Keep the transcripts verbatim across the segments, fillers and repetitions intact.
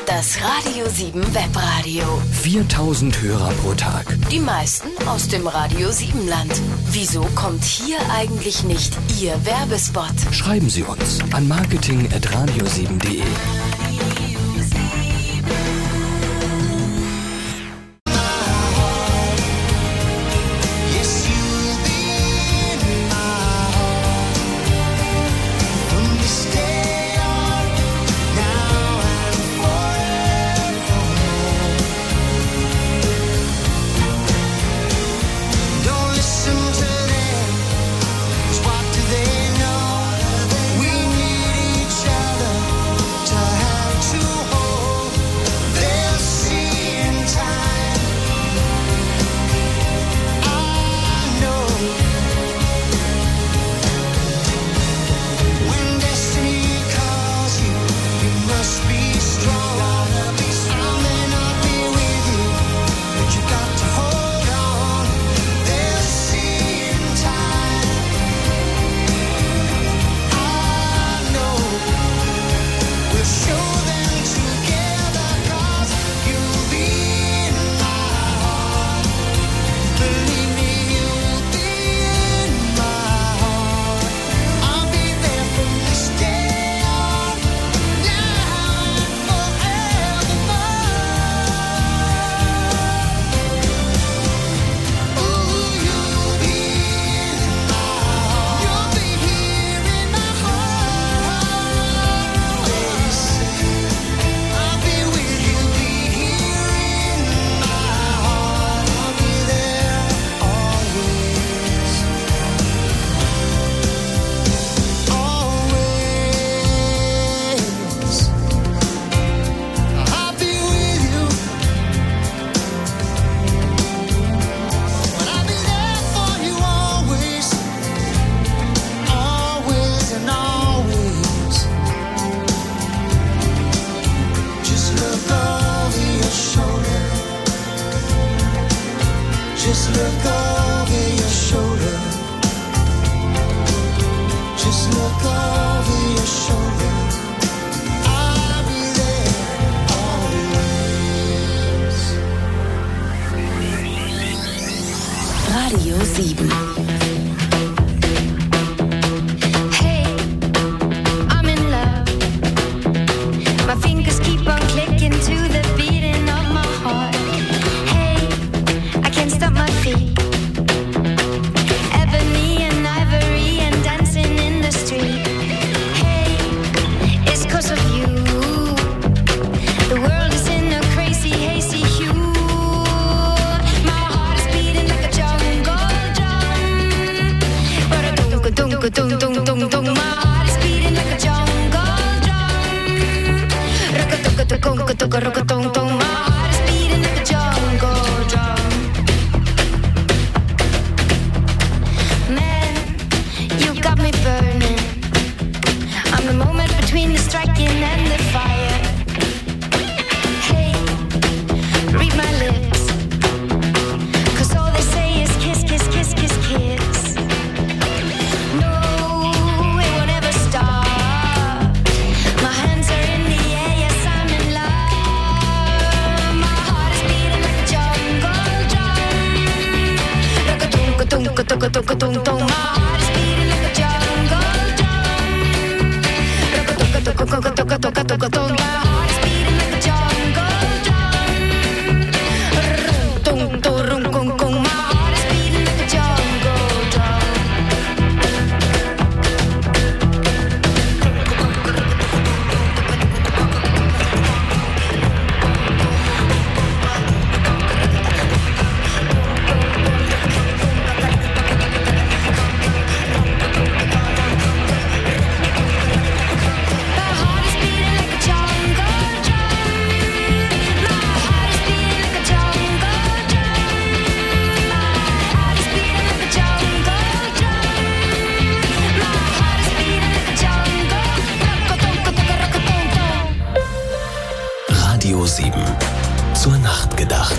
Das Radio sieben Webradio. viertausend Hörer pro Tag. Die meisten aus dem Radio sieben Land. Wieso kommt hier eigentlich nicht Ihr Werbespot? Schreiben Sie uns an marketing at radio sieben punkt de. Radio sieben. Zur Nacht gedacht.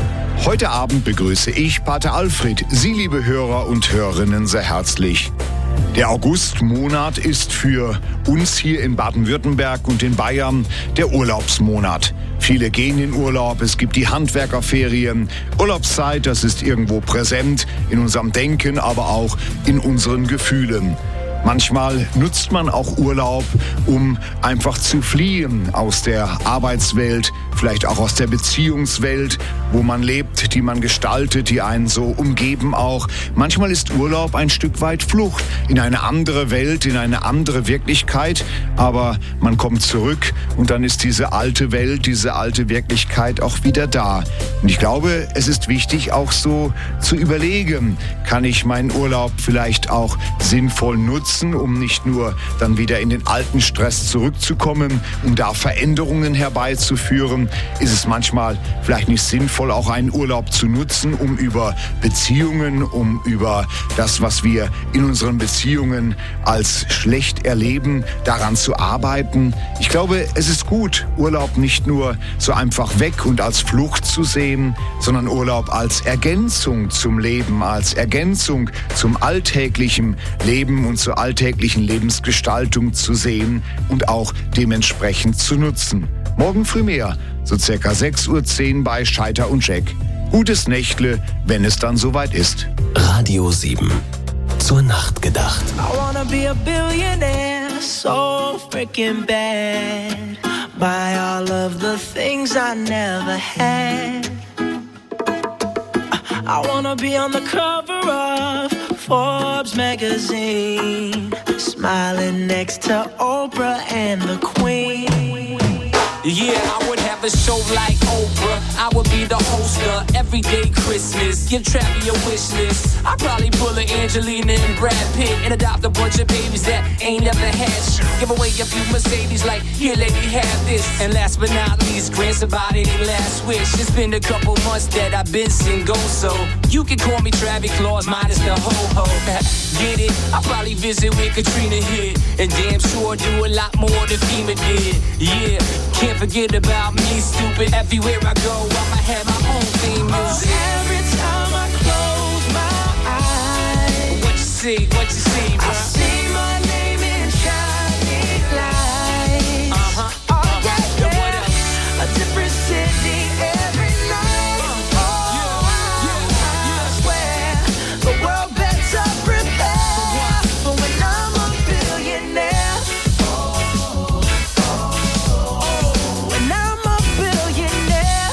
Heute Abend begrüße ich Pater Alfred, Sie, liebe Hörer und Hörerinnen, sehr herzlich Der Augustmonat ist für uns hier in Baden-Württemberg und in Bayern der Urlaubsmonat. Viele gehen in Urlaub, es gibt die Handwerkerferien. Urlaubszeit, das ist irgendwo präsent in unserem Denken, aber auch in unseren Gefühlen. Manchmal nutzt man auch Urlaub, um einfach zu fliehen aus der Arbeitswelt, vielleicht auch aus der Beziehungswelt, wo man lebt, die man gestaltet, die einen so umgeben auch. Manchmal ist Urlaub ein Stück weit Flucht in eine andere Welt, in eine andere Wirklichkeit, aber man kommt zurück und dann ist diese alte Welt, diese alte Wirklichkeit auch wieder da. Und ich glaube, es ist wichtig auch so zu überlegen, kann ich meinen Urlaub vielleicht auch sinnvoll nutzen, um nicht nur dann wieder in den alten Stress zurückzukommen, um da Veränderungen herbeizuführen. Ist es manchmal vielleicht nicht sinnvoll, auch einen Urlaub zu nutzen, um über Beziehungen, um über das, was wir in unseren Beziehungen als schlecht erleben, daran zu arbeiten. Ich glaube, es ist gut, Urlaub nicht nur so einfach weg und als Flucht zu sehen, sondern Urlaub als Ergänzung zum Leben, als Ergänzung zum alltäglichen Leben und zur alltäglichen Lebensgestaltung zu sehen und auch dementsprechend zu nutzen. Morgen früh mehr, so circa sechs Uhr zehn bei Scheiter und Jack. Gutes Nächtle, wenn es dann soweit ist. Radio sieben. Zur Nacht gedacht. I wanna be a billionaire, so freaking bad. Buy all of the things I never had. I wanna be on the cover of Forbes magazine, smiling next to Oprah and the Queen. Yeah, I would have a show like Oprah. I would be the host of Everyday Christmas. Give Travi a wish list. I'd probably pull a Angelina and Brad Pitt and adopt a bunch of babies that ain't never had shit. Give away a few Mercedes like, here lady, have this. And last but not least, grant somebody their last wish. It's been a couple months that I've been single, so you can call me Travis Claus, minus the ho-ho. Get it? I'll probably visit where Katrina hit, and damn sure do a lot more than FEMA did. Yeah, can't forget about me, stupid. Everywhere I go, I'ma have my own theme music. Oh, every time I close my eyes, What you see, what you see, bro? I see my name in shining lights. Uh-huh, Oh, uh-huh. yeah, And yeah. what else? A different city every night. Uh, Oh, yeah, yeah, I swear the world better prepare for when I'm a billionaire. When I'm a billionaire.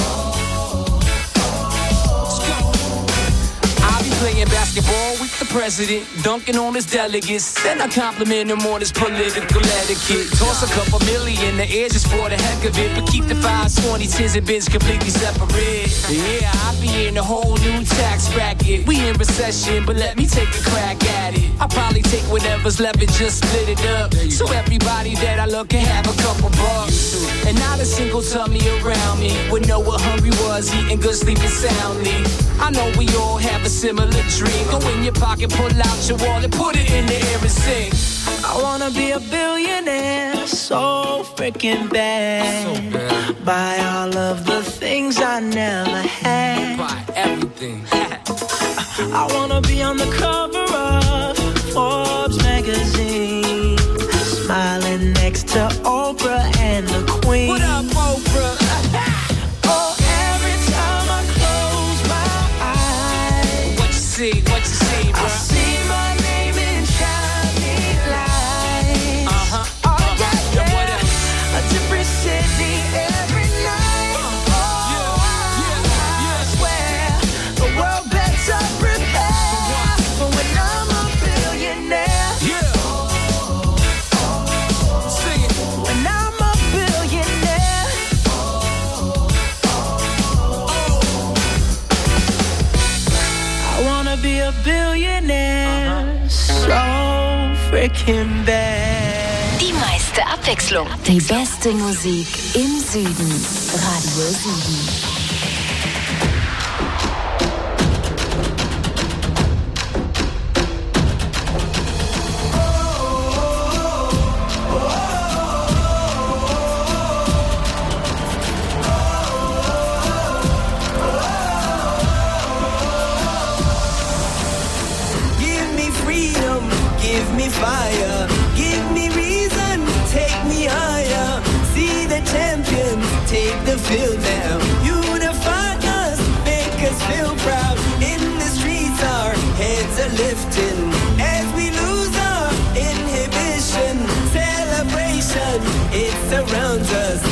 Let's go. I'll be playing basketball with the president, dunking on his delegates. Then I compliment him on his political etiquette. Toss a couple million in the air just for the heck of it, but keep the fives, twenties, tens, and bins completely separate. Yeah, I'll be in a whole new tax bracket. We in recession, but let me take a crack at it. I'll probably take whatever's left and just split it up, so everybody that I love can have a couple bucks. And not a single tummy around me would know what hungry was, eating good, sleeping soundly. I know we all have a similar dream. Go in your pocket, pull out your wallet, put it in the air and sing. I wanna be a billionaire, so freaking bad. So bad. Buy all of the things I never had. Buy everything. I wanna be on the cover of Forbes magazine, smiling next to Oprah and the Queen. What up, Oprah? Oh, every time I close my eyes, What you see, what you see, bro? I see my name in shining lights. Uh-huh. Oh, yeah, And what yeah. else? A different city every night. Oh, yeah, yeah, yeah. I swear the world better prepare for when I'm a billionaire. Yeah. Sing it. When I'm a billionaire. I wanna be a billionaire, so freaking bad. Die meiste Abwechslung. Die beste Musik im Süden. Radio sieben. Give me freedom, take the field now. Unify us, make us feel proud. In the streets our heads are lifting as we lose our inhibition. Celebration, it surrounds us.